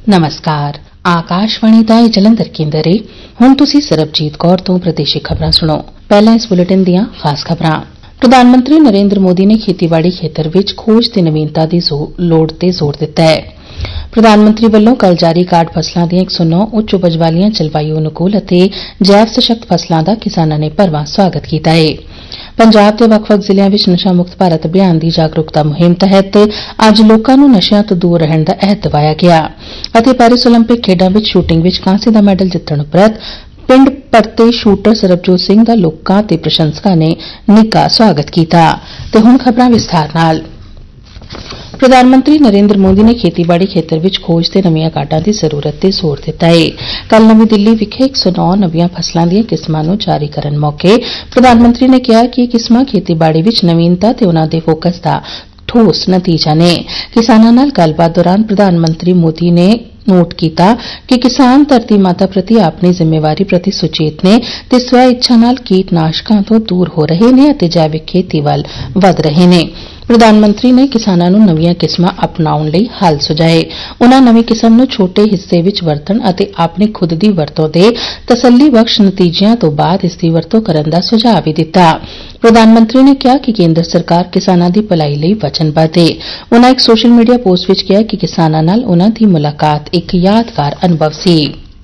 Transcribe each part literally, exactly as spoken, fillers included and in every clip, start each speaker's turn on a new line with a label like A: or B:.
A: नमस्कार आकाशवाणी ਦਾ ਇਹ ਜਲੰਧਰ ਕੇਂਦਰ ਏ। ਹੁਣ ਤੁਸੀਂ ਸਰਬਜੀਤ ਕੌਰ ਤੋਂ ਪ੍ਰਦੇਸ਼ਿਕ ਖਬਰਾਂ ਸੁਣੋ। ਪਹਿਲਾਂ ਇਸ ਬੁਲੇਟਿਨ ਦੀਆਂ ਖਾਸ ਖਬਰਾਂ। ਪ੍ਰਧਾਨ ਮੰਤਰੀ ਨਰੇਂਦਰ ਮੋਦੀ ਨੇ ਖੇਤੀਬਾੜੀ ਖੇਤਰ ਵਿੱਚ ਖੋਜ ਤੇ ਨਵੀਨਤਾ ਦੀ ਲੋੜ ਤੇ ਜ਼ੋਰ ਦਿੱਤਾ ਹੈ। ਪ੍ਰਧਾਨ ਮੰਤਰੀ ਵੱਲੋਂ ਕੱਲ ਜਾਰੀ ਕਾਰਡ ਫਸਲਾਂ ਦੀਆਂ ਇੱਕ ਸੌ ਨੌ ਉੱਚ ਉਪਜ ਵਾਲੀਆਂ ਜਲਵਾਯੂ ਅਨੁਕੂਲ ਅਤੇ ਜੈਵ ਸਸ਼ਕਤ ਫਸਲਾਂ ਦਾ ਕਿਸਾਨਾਂ ਨੇ ਭਰਵਾਂ ਸਵਾਗਤ ਕੀਤਾ ਹੈ। ਪੰਜਾਬ ਦੇ ਵੱਖ-ਵੱਖ ਜ਼ਿਲ੍ਹਿਆਂ ਵਿੱਚ ਨਸ਼ਾ ਮੁਕਤ ਭਾਰਤ ਅਭਿਆਨ ਦੀ ਜਾਗਰੂਕਤਾ ਮੁਹਿੰਮ ਤਹਿਤ ਅੱਜ ਲੋਕਾਂ ਨੂੰ ਨਸ਼ਿਆਂ ਤੋਂ ਦੂਰ ਰਹਿਣ ਦਾ ਅਹਿਦ ਦਿਵਾਇਆ ਗਿਆ ਅਤੇ ਪੈਰਿਸ ਓਲੰਪਿਕ ਖੇਡਾਂ ਵਿੱਚ ਸ਼ੂਟਿੰਗ ਵਿੱਚ ਕਾਂਸੇ ਦਾ ਮੈਡਲ ਜਿੱਤਣ ਉਪਰੰਤ ਪਿੰਡ ਪਰਤੇ ਸ਼ੂਟਰ ਸਰਬਜੋਤ ਸਿੰਘ ਦਾ ਲੋਕਾਂ ਤੇ ਪ੍ਰਸ਼ੰਸਕਾਂ ਨੇ ਨਿੱਘਾ ਸਵਾਗਤ ਕੀਤਾ। ਤੇ ਹੁਣ ਖਬਰਾਂ ਵਿਸਥਾਰ ਨਾਲ। ਪ੍ਰਧਾਨ ਮੰਤਰੀ ਨਰੇਂਦਰ ਮੋਦੀ ਨੇ ਖੇਤੀਬਾੜੀ ਖੇਤਰ ਵਿੱਚ ਖੋਜ ਤੇ ਨਵੀਆਂ ਕਾਢਾਂ ਦੀ ਜ਼ਰੂਰਤ ਤੇ ਜ਼ੋਰ ਦਿੱਤਾ ਹੈ। ਕੱਲ ਨਵੀਂ ਦਿੱਲੀ ਵਿਖੇ ਇੱਕ ਸੌ ਨੌ ਨਵੀਆਂ ਫਸਲਾਂ ਦੀਆਂ ਕਿਸਮਾਂ ਨੂੰ ਜਾਰੀ ਕਰਨ ਮੌਕੇ ਪ੍ਰਧਾਨ ਮੰਤਰੀ ਨੇ ਕਿਹਾ ਕਿ ਇਹ ਕਿਸਮਾਂ ਖੇਤੀਬਾੜੀ ਵਿੱਚ ਨਵੀਨਤਾ ਤੇ ਉਨ੍ਹਾਂ ਦੇ ਫੋਕਸ ਦਾ ਠੋਸ ਨਤੀਜਾ ਨੇ। ਕਿਸਾਨਾਂ ਨਾਲ ਗੱਲਬਾਤ ਦੌਰਾਨ ਪ੍ਰਧਾਨ ਮੰਤਰੀ ਮੋਦੀ ਨੇ ਨੋਟ ਕੀਤਾ ਕਿ ਕਿਸਾਨ ਧਰਤੀ ਮਾਤਾ ਪ੍ਰਤੀ ਆਪਣੀ ਜ਼ਿੰਮੇਵਾਰੀ ਪ੍ਰਤੀ ਸੁਚੇਤ ਨੇ ਤੇ ਸਵੈ ਇੱਛਾ ਨਾਲ ਕੀਟਨਾਸ਼ਕਾਂ ਤੋਂ ਦੂਰ ਹੋ ਰਹੇ ਨੇ ਅਤੇ ਜੈਵਿਕ ਖੇਤੀ ਵੱਲ ਵਧ ਰਹੇ ਨੇ। ਪ੍ਰਧਾਨ ਮੰਤਰੀ ਨੇ ਕਿਸਾਨਾਂ ਨੂੰ ਨਵੀਆਂ ਕਿਸਮਾਂ ਅਪਣਾਉਣ ਲਈ ਹੱਲ ਸੁਝਾਏ। ਉਨ੍ਹਾਂ ਨਵੀਂ ਕਿਸਮ ਨੂੰ ਛੋਟੇ ਹਿੱਸੇ ਵਿੱਚ ਵਰਤਣ ਅਤੇ ਆਪਣੀ ਖੁਦ ਦੀ ਵਰਤੋਂ ਦੇ ਤਸੱਲੀ ਬਖਸ਼ ਨਤੀਜਿਆਂ ਤੋਂ ਬਾਅਦ ਇਸ ਦੀ ਵਰਤੋਂ ਕਰਨ ਦਾ ਸੁਝਾਅ ਵੀ ਦਿੱਤਾ। ਪ੍ਰਧਾਨ ਮੰਤਰੀ ਨੇ ਕਿਹਾ ਕਿ ਕੇਂਦਰ ਸਰਕਾਰ ਕਿਸਾਨਾਂ ਦੀ ਭਲਾਈ ਲਈ ਵਚਨਬੱਧ ਹੈ। ਉਨ੍ਹਾਂ ਇੱਕ ਸੋਸ਼ਲ ਮੀਡੀਆ ਪੋਸਟ ਵਿੱਚ ਕਿਹਾ ਕਿ ਕਿਸਾਨਾਂ ਨਾਲ ਉਨ੍ਹਾਂ ਦੀ ਮੁਲਾਕਾਤ ਇੱਕ ਯਾਦਗਾਰ ਅਨੁਭਵ ਸੀ।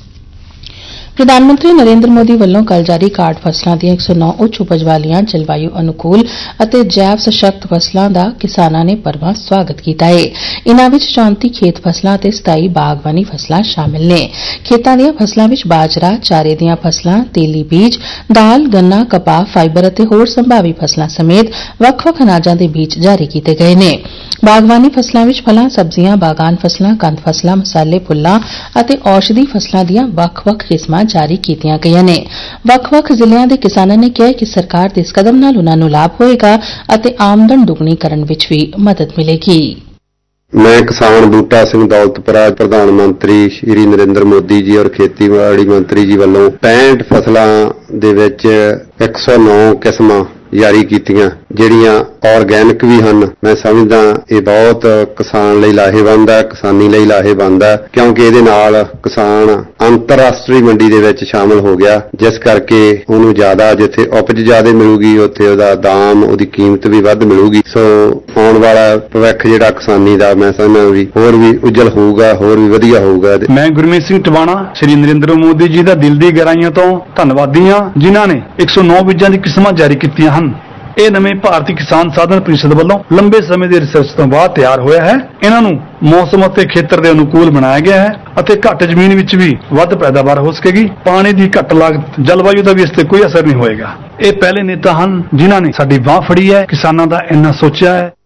A: ਪ੍ਰਧਾਨ ਮੰਤਰੀ ਨਰੇਂਦਰ ਮੋਦੀ ਵੱਲੋਂ ਕੱਲ ਜਾਰੀ ਕਾਰਡ ਫਸਲਾਂ ਦੀਆਂ ਇੱਕ ਸੌ ਨੌ ਉੱਚ ਉਪਜ ਵਾਲੀਆਂ ਜਲਵਾਯੂ ਅਨੁਕੂਲ ਅਤੇ ਜੈਵ ਸਸ਼ਕਤ ਫਸਲਾਂ ਦਾ ਕਿਸਾਨਾਂ ਨੇ ਭਰਵਾਂ ਸਵਾਗਤ ਕੀਤਾ ਹੈ। ਇਨ੍ਹਾਂ ਵਿੱਚ ਚੌਂਤੀ ਖੇਤ ਫਸਲਾਂ ਅਤੇ ਸਤਾਈ ਬਾਗਬਾਨੀ ਫਸਲਾਂ ਸ਼ਾਮਿਲ ਨੇ। ਖੇਤਾਂ ਦੀਆਂ ਫਸਲਾਂ ਵਿੱਚ ਬਾਜਰਾ, ਚਾਰੇ ਦੀਆਂ ਫਸਲਾਂ, ਤੇਲੀ ਬੀਜ, ਦਾਲ, ਗੰਨਾ, ਕਪਾਹ, ਫਾਈਬਰ ਅਤੇ ਹੋਰ ਸੰਭਾਵੀ ਫਸਲਾਂ ਸਮੇਤ ਵੱਖ-ਵੱਖ ਅਨਾਜਾਂ ਦੇ ਬੀਜ ਜਾਰੀ ਕੀਤੇ ਗਏ ਨੇ। ਬਾਗਬਾਨੀ ਫਸਲਾਂ ਵਿੱਚ ਫਲਾਂ, ਸਬਜ਼ੀਆਂ, ਬਾਗਾਨ ਫਸਲਾਂ, ਕੰਦ ਫਸਲਾਂ, ਮਸਾਲੇ, ਫੁੱਲਾਂ ਅਤੇ ਔਸ਼ਧੀ ਫਸਲਾਂ ਦੀਆਂ ਵੱਖ-ਵੱਖ ਕਿਸਮਾਂ ਜਾਰੀ ਕੀਤੀਆਂ ਗਈਆਂ ਨੇ। ਵੱਖ-ਵੱਖ ਜ਼ਿਲ੍ਹਿਆਂ ਦੇ ਕਿਸਾਨਾਂ ਨੇ ਕਿਹਾ ਕਿ ਸਰਕਾਰ ਦੇ ਇਸ ਕਦਮ ਨਾਲ ਉਨ੍ਹਾਂ ਨੂੰ ਲਾਭ ਹੋਏਗਾ ਅਤੇ ਆਮਦਨ ਦੁੱਗਣੀ ਕਰਨ ਵਿੱਚ ਵੀ ਮਦਦ ਮਿਲੇਗੀ।
B: ਮੈਂ ਕਿਸਾਨ ਬੂਟਾ ਸਿੰਘ ਦੌਲਤਪੁਰਾ ਪ੍ਰਧਾਨ ਮੰਤਰੀ ਸ਼੍ਰੀ ਨਰਿੰਦਰ ਮੋਦੀ ਜੀ ਔਰ ਖੇਤੀਬਾੜੀ ਮੰਤਰੀ ਜੀ ਵੱਲੋਂ ਪੈਂਹਠ ਫਸਲਾਂ ਦੇ ਵਿੱਚ ਇੱਕ ਸੌ ਨੌ ਕਿਸਮਾਂ ਜਾਰੀ ਕੀਤੀਆਂ ਜਿਹੜੀਆਂ ਆਰਗੈਨਿਕ ਵੀ ਹਨ। ਮੈਂ ਸਮਝਦਾ ਇਹ ਬਹੁਤ ਕਿਸਾਨ ਲਈ ਲਾਹੇਵੰਦ ਹੈ, ਕਿਸਾਨੀ ਲਈ ਲਾਹੇਵੰਦ ਹੈ, ਕਿਉਂਕਿ ਇਹਦੇ ਨਾਲ ਕਿਸਾਨ ਅੰਤਰਰਾਸ਼ਟਰੀ ਮੰਡੀ ਦੇ ਵਿੱਚ ਸ਼ਾਮਲ ਹੋ ਗਿਆ, ਜਿਸ ਕਰਕੇ ਉਹਨੂੰ ਜ਼ਿਆਦਾ ਜਿੱਥੇ ਉਪਜ ਜ਼ਿਆਦਾ ਮਿਲੂਗੀ ਉੱਥੇ ਉਹਦਾ ਦਾਮ, ਉਹਦੀ ਕੀਮਤ ਵੀ ਵੱਧ ਮਿਲੂਗੀ। ਸੋ ਆਉਣ ਵਾਲਾ ਭਵਿੱਖ ਜਿਹੜਾ ਕਿਸਾਨੀ ਦਾ ਮੈਂ ਸਮਝਦਾ ਵੀ ਹੋਰ ਵੀ ਉਜਲ ਹੋਊਗਾ, ਹੋਰ ਵੀ ਵਧੀਆ ਹੋਊਗਾ।
C: ਮੈਂ ਗੁਰਮੀਤ ਸਿੰਘ ਟਵਾਣਾ ਸ਼੍ਰੀ ਨਰਿੰਦਰ ਮੋਦੀ ਜੀ ਦਾ ਦਿਲ ਦੀ ਗਹਿਰਾਈਆਂ ਤੋਂ ਧੰਨਵਾਦੀ ਹਾਂ, ਜਿਨ੍ਹਾਂ ਨੇ ਇੱਕ ਸੌ ਨੌ ਬੀਜਾਂ ਦੀ ਕਿਸਮਾਂ ਜਾਰੀ ਕੀਤੀਆਂ ਹਨ। ਇਹ ਨਵੇਂ ਭਾਰਤੀ ਕਿਸਾਨ ਸਾਧਨ ਪ੍ਰੀਸ਼ਦ ਵੱਲੋਂ ਲੰਬੇ ਸਮੇਂ ਦੀ ਰਿਸਰਚ ਤੋਂ ਬਾਅਦ ਤਿਆਰ ਹੋਇਆ ਹੈ। ਇਹਨਾਂ ਨੂੰ ਮੌਸਮ ਅਤੇ ਖੇਤਰ ਦੇ ਅਨੁਕੂਲ ਬਣਾਇਆ ਗਿਆ ਹੈ ਅਤੇ ਘੱਟ ਜ਼ਮੀਨ ਵਿੱਚ ਵੀ ਵੱਧ ਪੈਦਾਵਾਰ ਹੋ ਸਕੇਗੀ। ਪਾਣੀ ਦੀ ਘੱਟ ਲਾਗਤ, ਜਲਵਾਯੂ ਦਾ ਵੀ ਇਸ ਤੇ ਕੋਈ ਅਸਰ ਨਹੀਂ ਹੋਏਗਾ। ਇਹ ਪਹਿਲੇ ਨੇਤਾ ਹਨ ਜਿਨ੍ਹਾਂ ਨੇ ਸਾਡੀ ਬਾਂਹ ਫੜੀ ਹੈ, ਕਿਸਾਨਾਂ ਦਾ ਇੰਨਾ ਸੋਚਿਆ ਹੈ।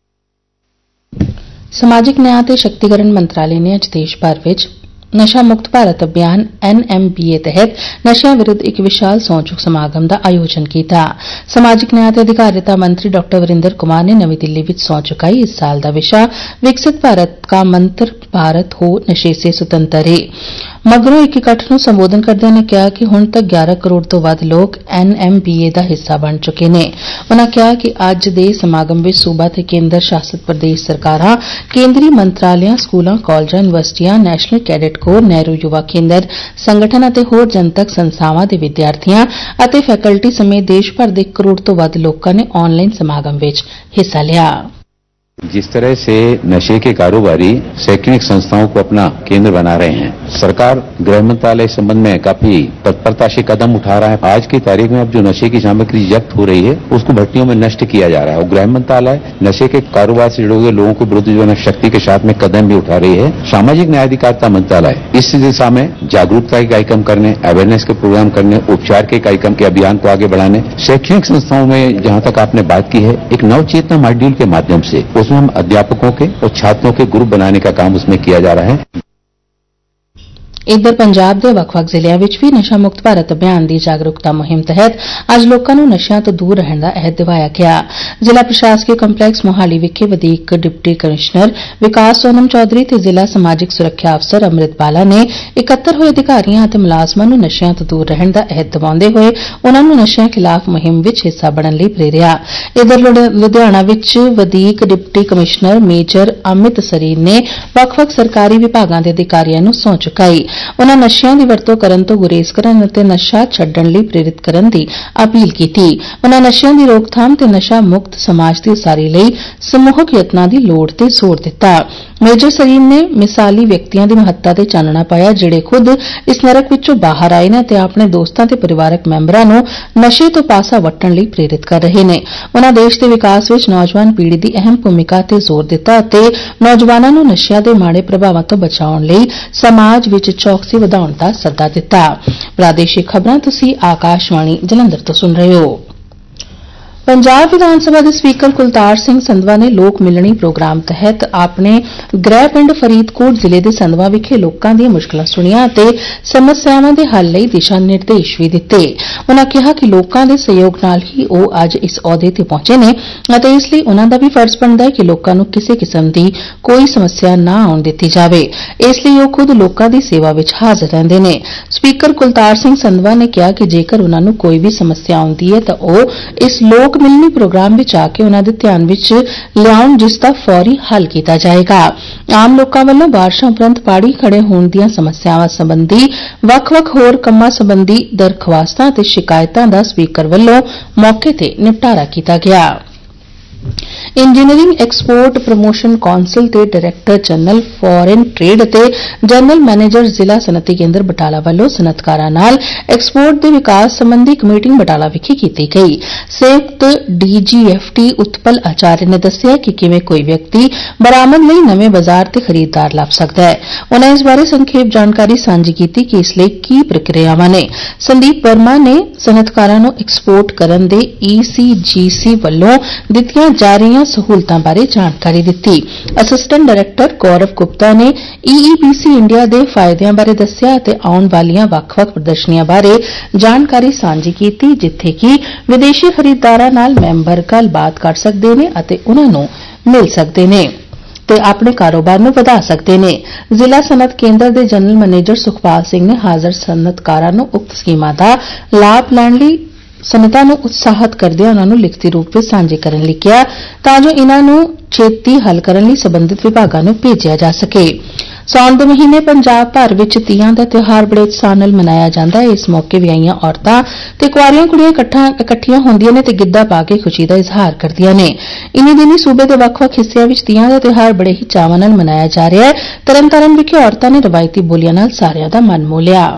A: ਸਮਾਜਿਕ ਨਿਆਂ ਤੇ ਸ਼ਕਤੀਕਰਨ ਮੰਤਰਾਲੇ ਨੇ ਅੱਜ ਦੇਸ਼ ਭਰ ਵਿੱਚ ਨਸ਼ਾ ਮੁਕਤ ਭਾਰਤ ਅਭਿਆਨ ਐਨ ਐਮ ਬੀ ਏ ਤਹਿਤ ਨਸ਼ਿਆਂ ਵਿਰੁੱਧ ਇੱਕ ਵਿਸ਼ਾਲ ਸਹੁੰ ਚੁੱਕ ਸਮਾਗਮ ਦਾ ਆਯੋਜਨ ਕੀਤਾ। ਸਮਾਜਿਕ ਨਿਆਂ ਤੇ ਅਧਿਕਾਰਿਤਾ ਮੰਤਰੀ ਡਾ ਵਰਿੰਦਰ ਕੁਮਾਰ ਨੇ ਨਵੀਂ ਦਿੱਲੀ ਵਿੱਚ ਸਹੁੰ ਚੁਕਾਈ। ਇਸ ਸਾਲ ਦਾ ਵਿਸ਼ਾ ਵਿਕਸਿਤ ਭਾਰਤ ਕਾ ਮੰਤਰ ਭਾਰਤ ਹੋ ਨਸ਼ੇ ਸੇ ਸੁਤੰਤਰ ਹੈ। ਮਗਰੋਂ ਇੱਕ ਇਕੱਠ ਨੂੰ ਸੰਬੋਧਨ ਕਰਦਿਆਂ ਨੇ ਕਿਹਾ ਕਿ ਹੁਣ ਤੱਕ ਗਿਆਰਾਂ ਕਰੋੜ ਤੋਂ ਵੱਧ ਲੋਕ ਐਨ ਐਮ ਬੀ ਏ ਦਾ ਹਿੱਸਾ ਬਣ ਚੁੱਕੇ ਨੇ। ਉਨ੍ਹਾਂ ਕਿਹਾ ਕਿ ਅੱਜ ਦੇ ਸਮਾਗਮ ਵਿੱਚ ਸੂਬਾ ਤੇ ਕੇਂਦਰ ਸ਼ਾਸਤ ਪ੍ਰਦੇਸ਼ ਸਰਕਾਰਾਂ, ਕੇਂਦਰੀ ਮੰਤਰਾਲਿਆਂ, ਸਕੂਲਾਂ, ਕਾਲਜਾਂ, ਯੂਨੀਵਰਸਿਟੀਆਂ, national cadet corps, Nehru Yuva Kendra, ਸੰਗਠਨ ਅਤੇ ਹੋਰ ਜਨਤਕ ਸੰਸਥਾਵਾਂ ਦੇ ਵਿਦਿਆਰਥੀਆਂ ਅਤੇ ਫੈਕਲਟੀ ਸਮੇਤ ਦੇਸ਼ ਭਰ ਦੇ ਇੱਕ ਕਰੋੜ ਤੋਂ ਵੱਧ ਲੋਕਾਂ ਨੇ ਆਨਲਾਈਨ ਸਮਾਗਮ ਵਿੱਚ ਹਿੱਸਾ लिया।
D: जिस तरह से नशे के कारोबारी शैक्षणिक संस्थाओं को अपना केंद्र बना रहे हैं, सरकार गृह मंत्रालय इस संबंध में काफी तत्परता से कदम उठा रहा है। आज की तारीख में अब जो नशे की सामग्री जब्त हो रही है उसको भट्टियों में नष्ट किया जा रहा है और गृह मंत्रालय नशे के कारोबार से जुड़े हुए लोगों को विरुद्ध जो है शक्ति के साथ में कदम भी उठा रही है। सामाजिक न्याय अधिकारिता मंत्रालय इस दिशा में जागरूकता के कार्यक्रम करने, अवेयरनेस के प्रोग्राम करने, उपचार के कार्यक्रम के अभियान को आगे बढ़ाने, शैक्षणिक संस्थाओं में जहां तक आपने बात की है एक नवचेतना मॉड्यूल के माध्यम से उसमें हम अध्यापकों के और छात्रों के ग्रुप बनाने का काम उसमें किया जा रहा है।
A: ਇੱਧਰ ਪੰਜਾਬ ਦੇ ਵੱਖ-ਵੱਖ ਜ਼ਿਲ੍ਹਿਆਂ ਵਿੱਚ ਵੀ ਨਸ਼ਾ ਮੁਕਤ ਭਾਰਤ ਅਭਿਆਨ ਦੀ ਜਾਗਰੂਕਤਾ ਮੁਹਿੰਮ ਤਹਿਤ ਅੱਜ ਲੋਕਾਂ ਨੂੰ ਨਸ਼ਿਆਂ ਤੋਂ ਦੂਰ ਰਹਿਣ ਦਾ ਅਹਿਦ ਦਿਵਾਇਆ ਗਿਆ। ਜ਼ਿਲ੍ਹਾ ਪ੍ਰਸ਼ਾਸਕੀ ਕੰਪਲੈਕਸ ਮੋਹਾਲੀ ਵਿਖੇ ਵਧੀਕ ਡਿਪਟੀ ਕਮਿਸ਼ਨਰ ਵਿਕਾਸ ਸੋਨਮ ਚੌਧਰੀ ਤੇ ਜ਼ਿਲ੍ਹਾ ਸਮਾਜਿਕ ਸੁਰੱਖਿਆ ਅਫਸਰ ਅੰਮ੍ਰਿਤਪਾਲਾ ਨੇ ਇਕੱਤਰ ਹੋਏ ਅਧਿਕਾਰੀਆਂ ਅਤੇ ਮੁਲਾਜ਼ਮਾਂ ਨੂੰ ਨਸ਼ਿਆਂ ਤੋਂ ਦੂਰ ਰਹਿਣ ਦਾ ਅਹਿਦ ਦਿਵਾਉਂਦੇ ਹੋਏ ਉਨ੍ਹਾਂ ਨੂੰ ਨਸ਼ਿਆਂ ਖਿਲਾਫ਼ ਮੁਹਿੰਮ ਵਿੱਚ ਹਿੱਸਾ ਬਣਨ ਲਈ ਪ੍ਰੇਰਿਆ। ਇੱਧਰ ਲੁਧਿਆਣਾ ਵਿੱਚ ਵਧੀਕ deputy commissioner major Amit Sareen ਨੇ ਵੱਖ-ਵੱਖ ਸਰਕਾਰੀ ਵਿਭਾਗਾਂ ਦੇ ਅਧਿਕਾਰੀਆਂ ਨੂੰ ਸਹੁੰ ਚੁਕਾਈ। ਉਨ੍ਹਾਂ ਨਸ਼ਿਆਂ ਦੀ ਵਰਤੋਂ ਕਰਨ ਤੋਂ ਗੁਰੇਜ਼ ਕਰਨ ਅਤੇ ਨਸ਼ਾ ਛੱਡਣ ਲਈ ਪ੍ਰੇਰਿਤ ਕਰਨ ਦੀ ਅਪੀਲ ਕੀਤੀ। ਉਨ੍ਹਾਂ ਨਸ਼ਿਆਂ ਦੀ ਰੋਕਥਾਮ ਤੇ ਨਸ਼ਾ ਮੁਕਤ ਸਮਾਜ ਦੀ ਉਸਾਰੀ ਲਈ ਸਮੂਹਕ ਯਤਨਾਂ ਦੀ ਲੋੜ ਤੇ ਜ਼ੋਰ ਦਿੱਤਾ। ਮੇਜਰ ਸਰੀਨ ਨੇ ਮਿਸਾਲੀ ਵਿਅਕਤੀਆਂ ਦੀ ਮਹੱਤਤਾ ਤੇ ਚਾਨਣਾ ਪਾਇਆ ਜਿਹੜੇ ਖੁਦ ਇਸ ਨਰਕ ਵਿੱਚੋਂ ਬਾਹਰ ਆਏ ਨੇ ਅਤੇ ਆਪਣੇ ਦੋਸਤਾਂ ਤੇ ਪਰਿਵਾਰਕ ਮੈਂਬਰਾਂ ਨੂੰ ਨਸ਼ੇ ਤੋਂ ਪਾਸਾ ਵੱਟਣ ਲਈ ਪ੍ਰੇਰਿਤ ਕਰ ਰਹੇ ਨੇ। ਉਨ੍ਹਾਂ ਦੇਸ਼ ਦੇ ਵਿਕਾਸ ਵਿੱਚ ਨੌਜਵਾਨ ਪੀੜ੍ਹੀ ਦੀ ਅਹਿਮ ਭੂਮਿਕਾ ਤੇ ਜ਼ੋਰ ਦਿੱਤਾ ਅਤੇ ਨੌਜਵਾਨਾਂ ਨੂੰ ਨਸ਼ਿਆਂ ਦੇ ਮਾੜੇ ਪ੍ਰਭਾਵਾਂ ਤੋਂ ਬਚਾਉਣ ਲਈ ਸਮਾਜ ਵਿੱਚ ਚੌਕਸੀ ਵਧਾਉਣ ਦਾ ਸੱਦਾ ਦਿੱਤਾ। ਪ੍ਰਾਦੇਸ਼ਿਕ ਖਬਰਾਂ ਤੁਸੀਂ ਆਕਾਸ਼ਵਾਣੀ ਜਲੰਧਰ ਤੋਂ ਸੁਣ ਰਹੇ ਹੋ। ਪੰਜਾਬ ਵਿਧਾਨ ਸਭਾ ਦੇ ਸਪੀਕਰ ਕੁਲਤਾਰ ਸਿੰਘ ਸੰਧਵਾ ਨੇ ਲੋਕ ਮਿਲਣੀ ਪ੍ਰੋਗਰਾਮ ਤਹਿਤ ਆਪਣੇ ਗ੍ਰਹਿ ਪਿੰਡ ਫਰੀਦਕੋਟ ਜ਼ਿਲ੍ਹੇ ਦੇ ਸੰਧਵਾ ਵਿਖੇ ਲੋਕਾਂ ਦੀਆਂ ਮੁਸ਼ਕਲਾਂ ਸੁਣੀਆਂ ਅਤੇ ਸਮੱਸਿਆਵਾਂ ਦੇ ਹੱਲ ਲਈ ਦਿਸ਼ਾ ਨਿਰਦੇਸ਼ ਵੀ ਦਿੱਤੇ। ਉਨ੍ਹਾਂ ਕਿਹਾ ਕਿ ਲੋਕਾਂ ਦੇ ਸਹਿਯੋਗ ਨਾਲ ਹੀ ਉਹ ਅੱਜ ਇਸ ਅਹੁਦੇ ਤੇ ਪਹੁੰਚੇ ਨੇ ਅਤੇ ਇਸ ਲਈ ਉਨ੍ਹਾਂ ਦਾ ਵੀ ਫਰਜ਼ ਬਣਦਾ ਹੈ ਕਿ ਲੋਕਾਂ ਨੂੰ ਕਿਸੇ ਕਿਸਮ ਦੀ ਕੋਈ ਸਮੱਸਿਆ ਨਾ ਆਉਣ ਦਿੱਤੀ ਜਾਵੇ। ਇਸ ਲਈ ਉਹ ਖੁਦ ਲੋਕਾਂ ਦੀ ਸੇਵਾ ਵਿੱਚ ਹਾਜ਼ਰ ਰਹਿੰਦੇ ਨੇ। ਸਪੀਕਰ ਕੁਲਤਾਰ ਸਿੰਘ ਸੰਧਵਾ ਨੇ ਕਿਹਾ ਕਿ ਜੇਕਰ ਉਨ੍ਹਾਂ ਨੂੰ ਕੋਈ ਵੀ ਸਮੱਸਿਆ ਆਉਂਦੀ ਹੈ ਤਾਂ ਉਹ ਇਸ ਲੋਕ ਮਿਲਣੀ ਪ੍ਰੋਗਰਾਮ ਵਿੱਚ ਆ ਕੇ ਉਨ੍ਹਾਂ ਦੇ ਧਿਆਨ ਵਿੱਚ ਲਿਆਉਣ ਜਿਸ ਦਾ ਫੌਰੀ ਹੱਲ ਕੀਤਾ ਜਾਏਗਾ। ਆਮ ਲੋਕਾਂ ਵੱਲੋਂ ਬਾਰਿਸ਼ਾਂ ਉਪਰੰਤ ਪਾੜੀ ਖੜੇ ਹੋਣ ਦੀਆਂ ਸਮੱਸਿਆਵਾਂ ਸੰਬੰਧੀ ਵੱਖ-ਵੱਖ ਹੋਰ ਕੰਮਾਂ ਸੰਬੰਧੀ ਦਰਖਾਸਤਾਂ ਅਤੇ ਸ਼ਿਕਾਇਤਾਂ ਦਾ ਸਪੀਕਰ ਵੱਲੋਂ ਮੌਕੇ ਤੇ ਨਿਪਟਾਰਾ ਕੀਤਾ ਗਿਆ। ਇੰਜੀਨੀਅਰਿੰਗ ਐਕਸਪੋਰਟ ਪ੍ਰਮੋਸ਼ਨ ਕੌਂਸਲ ਦੇ ਡਾਇਰੈਕਟਰ ਜਨਰਲ ਫੋਰਨ ਟ੍ਰੇਡ ਅਤੇ ਜਨਰਲ ਮੈਨੇਜਰ ਜ਼ਿਲ੍ਹਾ ਸਨਅਤੀ ਕੇਂਦਰ ਬਟਾਲਾ ਵੱਲੋਂ ਸਨਅਤਕਾਰਾਂ ਨਾਲ ਐਕਸਪੋਰਟ ਦੇ ਵਿਕਾਸ ਸੰਬੰਧੀ ਇੱਕ ਮੀਟਿੰਗ ਬਟਾਲਾ ਵਿਖੇ ਕੀਤੀ ਗਈ। ਸੰਯੁਕਤ ਡੀਜੀਐਫਟੀ ਉਤਪਲ ਆਚਾර්य ਨੇ ਦੱਸਿਆ ਕਿ ਕਿਵੇਂ ਕੋਈ ਵਿਅਕਤੀ ਬਰਾਮਦ ਲਈ ਨਵੇਂ ਬਾਜ਼ਾਰ ਤੇ ਖਰੀਦਦਾਰ ਲੱਭ ਸਕਦਾ ਹੈ। ਉਨ੍ਹਾਂ ਇਸ ਬਾਰੇ ਸੰਖੇਪ ਜਾਣਕਾਰੀ ਸਾਂਝੀ ਕੀਤੀ ਕਿ ਇਸ ਲਈ ਕੀ ਪ੍ਰਕਿਰਿਆਵਾਂ ਨੇ। ਸੰਦੀਪ ਵਰਮਾ ਨੇ ਸਨਅਤਕਾਰਾਂ ਨੂੰ ਐਕਸਪੋਰਟ ਕਰਨ ਦੇ ਈਸੀਜੀਸੀ ਵੱਲੋਂ ਦਿੱਤੀਆਂ ਜਾ ਰਹੀਆਂ ਸਹੂਲਤਾਂ ਬਾਰੇ ਜਾਣਕਾਰੀ ਦਿੱਤੀ। ਅਸਿਸਟੈਂਟ ਡਾਇਰੈਕਟਰ ਗੌਰਵ ਗੁਪਤਾ ਨੇ ਈਈਪੀਸੀ ਇੰਡੀਆ ਦੇ ਫਾਇਦਿਆਂ ਬਾਰੇ ਦੱਸਿਆ ਅਤੇ ਆਉਣ ਵਾਲੀਆਂ ਵੱਖ-ਵੱਖ ਪ੍ਰਦਰਸ਼ਨੀਆਂ ਬਾਰੇ ਜਾਣਕਾਰੀ ਸਾਂਝੀ ਕੀਤੀ ਜਿੱਥੇ ਕਿ ਵਿਦੇਸ਼ੀ ਖਰੀਦਦਾਰਾਂ ਨਾਲ ਮੈਂਬਰ ਗੱਲਬਾਤ ਕਰ ਸਕਦੇ ਨੇ ਅਤੇ ਉਨ੍ਹਾਂ ਨੂੰ ਮਿਲ ਸਕਦੇ ਨੇ ਤੇ ਆਪਣੇ ਕਾਰੋਬਾਰ ਨੂੰ ਵਧਾ ਸਕਦੇ ਨੇ। ਜ਼ਿਲ੍ਹਾ ਸਨਅਤ ਕੇਂਦਰ ਦੇ ਜਨਰਲ ਮੈਨੇਜਰ ਸੁਖਪਾਲ ਸਿੰਘ ਨੇ ਹਾਜ਼ਰ ਸਨਅਤਕਾਰਾਂ ਨੂੰ ਉਕਤ ਸਕੀਮਾਂ ਦਾ ਲਾਭ ਲੈਣ ਲਈ ਸਨਅਤਾਂ ਨੂੰ ਉਤਸ਼ਾਹਤ ਕਰਦਿਆਂ ਉਨ੍ਹਾਂ ਨੂੰ ਲਿਖਤੀ ਰੂਪ ਵਿੱਚ ਸਾਂਝੇ ਕਰਨ ਲਈ ਕਿਹਾ ਤਾਂ ਜੋ ਇਨ੍ਹਾਂ ਨੂੰ ਛੇਤੀ ਹੱਲ ਕਰਨ ਲਈ ਸਬੰਧਿਤ ਵਿਭਾਗਾਂ ਨੂੰ ਭੇਜਿਆ ਜਾ ਸਕੇ। ਸਾਉਣ ਦੇ ਮਹੀਨੇ ਪੰਜਾਬ ਭਰ ਵਿੱਚ ਤੀਆਂ ਦਾ ਤਿਉਹਾਰ ਬੜੇ ਉਤਸ਼ਾਹ ਨਾਲ ਮਨਾਇਆ ਜਾਂਦਾ ਹੈ। ਇਸ ਮੌਕੇ ਵਿਆਹੀਆਂ ਔਰਤਾਂ ਤੇ ਕੁਆਰੀਆਂ ਕੁੜੀਆਂ ਇਕੱਠੀਆਂ ਹੁੰਦੀਆਂ ਨੇ ਤੇ ਗਿੱਧਾ ਪਾ ਕੇ ਖੁਸ਼ੀ ਦਾ ਇਜ਼ਹਾਰ ਕਰਦੀਆਂ ਨੇ। ਇਨੀ ਦਿਨੀ ਸੂਬੇ ਦੇ ਵੱਖ-ਵੱਖ ਹਿੱਸਿਆਂ ਵਿੱਚ ਤੀਆਂ ਦਾ ਤਿਉਹਾਰ ਬੜੇ ਹੀ ਚਾਵਾਂ ਨਾਲ ਮਨਾਇਆ ਜਾ ਰਿਹਾ ਹੈ। ਤਰਨਤਾਰਨ ਵਿਖੇ ਔਰਤਾਂ ਨੇ ਰਵਾਇਤੀ ਬੋਲੀਆਂ ਨਾਲ ਸਾਰਿਆਂ ਦਾ ਮਨ ਮੋਹ ਲਿਆ।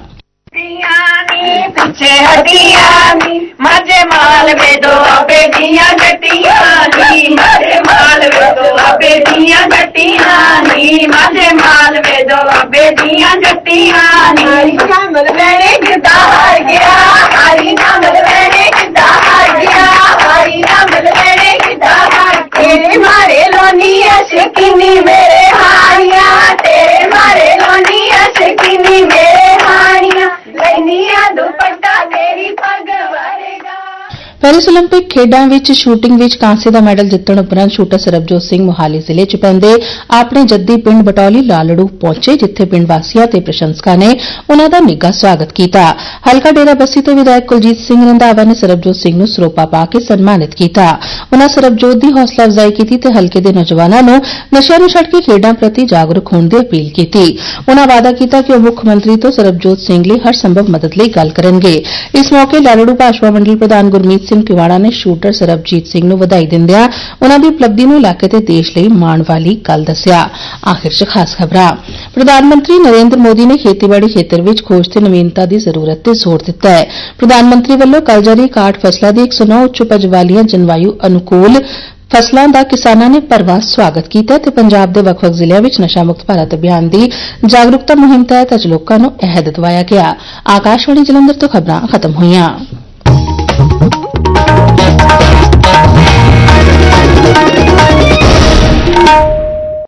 E: ਪਿੱਛੇ ਹਟੀਆਂ ਨੀ ਮਾਝੇ ਮਾਲਵੇ ਦੋ ਬੇਟੀਆਂ ਜੱਟੀਆਂ ਨੀ ਮਾਝੇ ਮਾਲਵੇ ਦੋ ਬੇਟੀਆਂ ਜੱਟੀਆਂ ਨੀ ਮਾਝੇ ਮਾਲਵੇ ਦੋ ਬੇਟੀਆਂ ਜੱਟੀਆਂ ਨੀ ਕਮਲ ਵੇਲੇ ਕਿਦਾ ਹਾਰ ਗਿਆ ਹਰੀ ਕਮਲ ਵੇਲੇ ਕਿਦਾ ਹਾਰ ਗਿਆ ਹਰੀ ਕਮਲ ਵੇਲੇ ਕਿਦਾ ਹਾਰ ਤੇਰੇ ਮਾਰੇ ਲੋਨੀ ਅਸ਼ਕਿਨੀ ਮੇਰੇ ਹਾਰੀਆਂ ਤੇਰੇ ਮਾਰੇ ਲੋਨੀ ਅਸ਼ਕਿਨੀ ਮੇਰੇ ਹਾਰੀਆਂ ਲੈਨੀਆਂ ਦੁਪੱਟਾ ਤੇਰੀ ਪੱਗ ਵਰਗਾ।
A: ਪੈਰਿਸ ਓਲੰਪਿਕ ਖੇਡਾਂ ਵਿੱਚ ਸ਼ੂਟਿੰਗ ਵਿੱਚ ਕਾਂਸੇ ਦਾ ਮੈਡਲ ਜਿੱਤਣ ਉਪਰੰਤ ਸ਼ੂਟਰ ਸਰਬਜੋਤ ਸਿੰਘ ਮੋਹਾਲੀ ਜ਼ਿਲ੍ਹੇ ਚ ਪੈਂਦੇ ਆਪਣੇ ਜੱਦੀ ਪਿੰਡ ਬਟੌਲੀ ਲਾਲੜੂ ਪਹੁੰਚੇ ਜਿੱਥੇ ਪਿੰਡ ਵਾਸੀਆਂ ਤੇ ਪ੍ਰਸ਼ੰਸਕਾਂ ਨੇ ਉਨ੍ਹਾਂ ਦਾ ਨਿੱਘਾ ਸਵਾਗਤ ਕੀਤਾ। ਹਲਕਾ ਡੇਰਾਬੱਸੀ ਤੋਂ ਵਿਧਾਇਕ ਕੁਲਜੀਤ ਸਿੰਘ ਰੰਧਾਵਾ ਨੇ ਸਰਬਜੋਤ ਸਿੰਘ ਨੂੰ ਸਰੋਪਾ ਪਾ ਕੇ ਸਨਮਾਨਿਤ ਕੀਤਾ। ਉਨ੍ਹਾਂ ਸਰਬਜੋਤ ਦੀ ਹੌਸਲਾ ਅਫਜ਼ਾਈ ਕੀਤੀ ਤੇ ਹਲਕੇ ਦੇ ਨੌਜਵਾਨਾਂ ਨੂੰ ਨਸ਼ਿਆਂ ਨੂੰ ਛੱਡ ਕੇ ਖੇਡਾਂ ਪ੍ਰਤੀ ਜਾਗਰੂਕ ਹੋਣ ਦੀ ਅਪੀਲ ਕੀਤੀ। ਉਨ੍ਹਾਂ ਵਾਅਦਾ ਕੀਤਾ ਕਿ ਉਹ ਮੁੱਖ ਮੰਤਰੀ ਤੋਂ ਸਰਬਜੋਤ ਸਿੰਘ ਲਈ ਹਰ ਸੰਭਵ ਮਦਦ ਲਈ ਗੱਲ ਕਰਨਗੇ। ਇਸ ਮੌਕੇ ਲਾਲੜੂ ਭਾਜਪਾ ਮੰਡਲ ਪ੍ਰਧਾਨ ਗੁਰਮੀਤ ਸਿੰਘ ਟਿਵਾਣਾ ਨੇ ਸ਼ੂਟਰ ਸਰਬਜੀਤ ਸਿੰਘ ਨੂੰ ਵਧਾਈ ਦਿੰਦਿਆਂ ਉਨ੍ਹਾਂ ਦੀ ਉਪਲਬਧੀ ਨੂੰ ਇਲਾਕੇ ਤੇ ਦੇਸ਼ ਲਈ ਮਾਣ ਵਾਲੀ ਗੱਲ ਦੱਸਿਆ। ਆਖਿਰ ਚ ਖਾਸ ਖਬਰਾਂ। ਪ੍ਰਧਾਨ ਮੰਤਰੀ ਨਰਿੰਦਰ ਮੋਦੀ ਨੇ ਖੇਤੀਬਾੜੀ ਖੇਤਰ ਵਿੱਚ ਖੋਜ ਤੇ ਨਵੀਨਤਾ ਦੀ ਜ਼ਰੂਰਤ ਤੇ ਜ਼ੋਰ ਦਿੱਤਾ ਹੈ। ਪ੍ਰਧਾਨ ਮੰਤਰੀ ਵੱਲੋਂ ਕੱਲ੍ਹ ਜਾਰੀ ਕਾਹਠ ਫਸਲਾਂ ਦੀ ਇੱਕ ਸੌ ਨੌ ਉੱਚ ਉਪਜ ਵਾਲੀਆਂ ਜਲਵਾਯੂ ਅਨੁਕੂਲ ਫਸਲਾਂ ਦਾ ਕਿਸਾਨਾਂ ਨੇ ਭਰਵਾਂ ਸਵਾਗਤ ਕੀਤਾ ਤੇ ਪੰਜਾਬ ਦੇ ਵੱਖ-ਵੱਖ ਜ਼ਿਲ੍ਹਿਆਂ ਵਿੱਚ ਨਸ਼ਾ ਮੁਕਤ ਭਾਰਤ ਅਭਿਆਨ ਦੀ ਜਾਗਰੂਕਤਾ ਮੁਹਿੰਮ ਤਹਿਤ ਅੱਜ ਲੋਕਾਂ ਨੂੰ ਅਹਿਦ ਦਿਵਾਇਆ ਗਿਆ। ਆਕਾਸ਼ਵਾਣੀ ਜਲੰਧਰ ਤੋਂ ਖਬਰਾਂ ਖਤਮ ਹੋਈਆਂ।